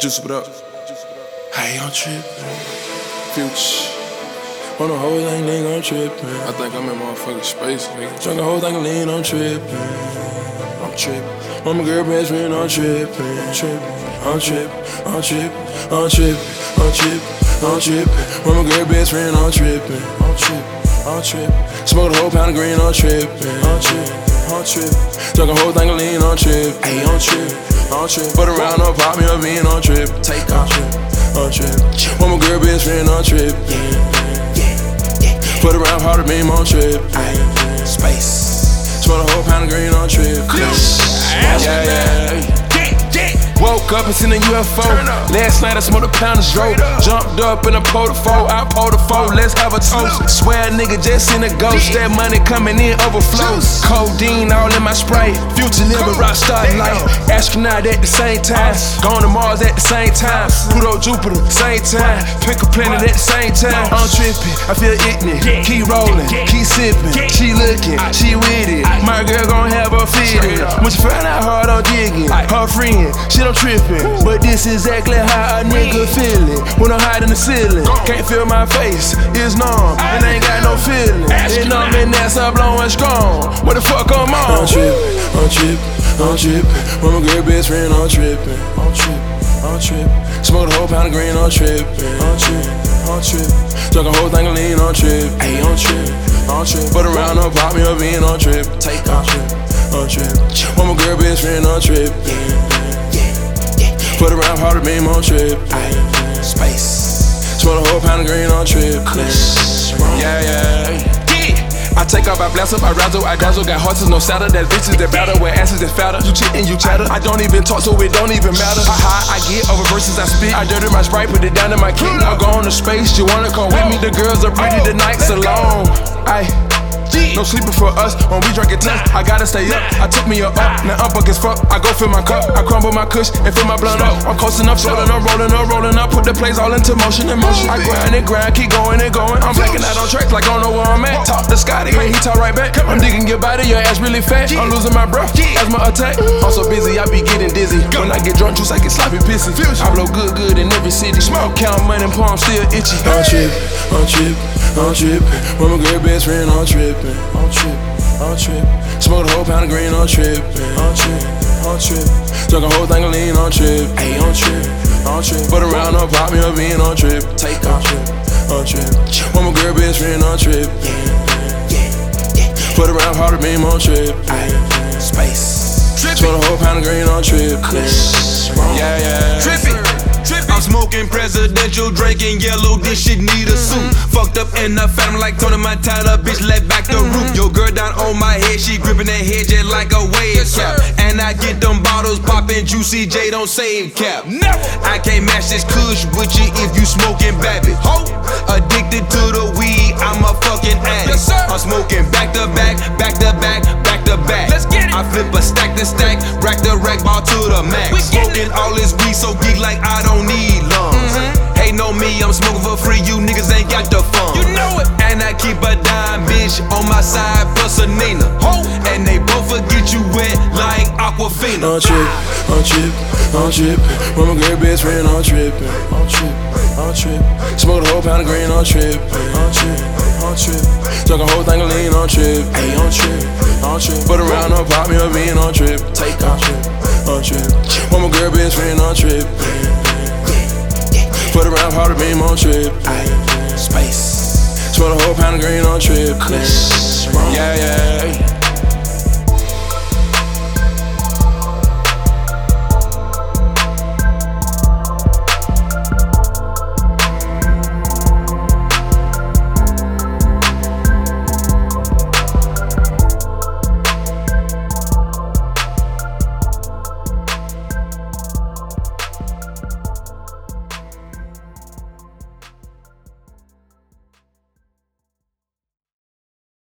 Juice it up. Hey, I'm trippin'. Future. On the whole thing, nigga, I'm trippin'. I think I'm in motherfucking space, nigga. Drunk the whole thing of lean, I'm trippin'. I'm trippin'. On my girl best friend, I'm trippin'. I'm trippin'. I'm trippin'. I'm trippin'. I'm trippin'. I'm trippin'. On my girl best friend, I'm trippin'. I'm trippin'. I'm trippin'. Smoke the whole pound of green, I'm trippin'. I'm trippin'. I'm trippin'. Drunk the whole thing of lean, I'm trippin'. Hey, I'm trippin'. I'm trippin'. Put around, up, pop me up, being on trip. Take off. I'm trippin'. Want my girl best friend, I'm trippin'. Put around, harder beam on trip. Space. Smoke the whole pound of green on trip. Yeah. Woke up and seen a UFO. Last night I smoked a pound of stroke. Jumped up in a pole to four. I pulled a four, let's have a toast. Swear a nigga just seen a ghost. That money coming in overflow. Codeine all in my Sprite. Future living rock star life. Astronaut at the same time. Going to Mars at the same time. Pluto, Jupiter, same time. Pick a planet at the same time. I'm tripping, I feel ignorant. Keep rolling, keep sipping. She looking, she with it. My girl gon' have her feeling. When she find out hard I'm digging. Her friend, shit I'm trippin', but this is exactly how a nigga feelin'. When I'm hiding the ceiling, can't feel my face, it's numb, and I ain't got no feeling. It's numb and that's up blowing strong. What the fuck I'm on? I'm trippin', I'm trippin', I'm trippin'. When my girl best friend, I'm trippin'. I'm trippin', I'm trippin'. Smoke the whole pound of green, I'm trippin'. I'm trippin', I'm trippin'. Drunk a whole thing of lean, I'm trippin'. Hey, I'm trippin', I'm trippin'. Put around, up, pop me up, being on trip. Take off, I'm trippin'. When my girl best friend, I'm trippin'. Put around, harder beam on trip. Space. Smoke the whole pound of green on trip. Yeah. I take off, I blast up, I razzle, I dazzle. Got horses, no saddle, that's bitches that battle. With asses that fatter, you cheat and you chatter. I don't even talk, so it don't even matter. How high I get over verses I spit. I dirty my Sprite, put it down in my key. I go on to space, you wanna come with me? The girls are pretty, the nights are long. No sleeping for us when we drink it tough. I gotta stay up, I took me up. Now I'm buck as fuck, I go fill my cup. I crumble my kush and fill my blunt up. I'm coasting up, rolling up. Put the plays all into motion. I grind and grind, keep going and going. I'm blacking out on tracks like I don't know where I'm at. Talk to Scotty and he talk right back. I'm digging your body, your ass really fat. I'm losing my breath, that's my attack. I'm so busy, I be getting dizzy. When I get drunk, juice, I get sloppy pissy. I blow good in every city. Smoke, count money, palm still itchy. I'm trippin'. I'm trippin', when my girl best friend, I'm trippin'. I'm trippin'. Smoke the whole pound of green, I'm trippin'. I'm trippin'. Drunk a whole thing of lean, I'm trippin'. Hey, I'm trippin'. Put around, up, pop me up, being on trip. Take off, I'm trippin'. When my girl best friend, I'm trippin'. Put around, harder beam on trip. Space. Smoke the whole pound of green, on trip. Yeah. Trippin'. I'm smoking presidential, drinking yellow, this shit need a suit. Fucked up in the phantom like Tony Montana, bitch let back the roof. Your girl down on my head, she gripping that head just like a wave cap. And I get them bottles poppin', Juicy J don't save cap. I can't match this kush with you if you smoking Babbitt. Addicted to the weed, I'm a fucking addict. I'm smoking back to back, back to back, back to back. I flip a stack to stack, rack the rack, ball to the max. Smoking all this weed so geek like I don't need lungs. Hate on me, I'm smoking for free, you niggas ain't got the fun. You know it. And I keep a dime bitch on my side plus a Nina. And they both forget you wet like Aquafina. I'm trippin'. When my girl best friend, I'm trippin'. I'm trippin'. Smoke the whole pound of green, I'm trippin'. I'm trippin'. Drunk a whole thing of lean, I'm trippin'. Hey, I'm trippin'. Put around, up, pop me up, being on trip. Take off, I'm trippin'. When my girl best friend, I'm trippin'. Put around, harder beam on trip. Space. Smoke the whole pound of green on trip. Yeah.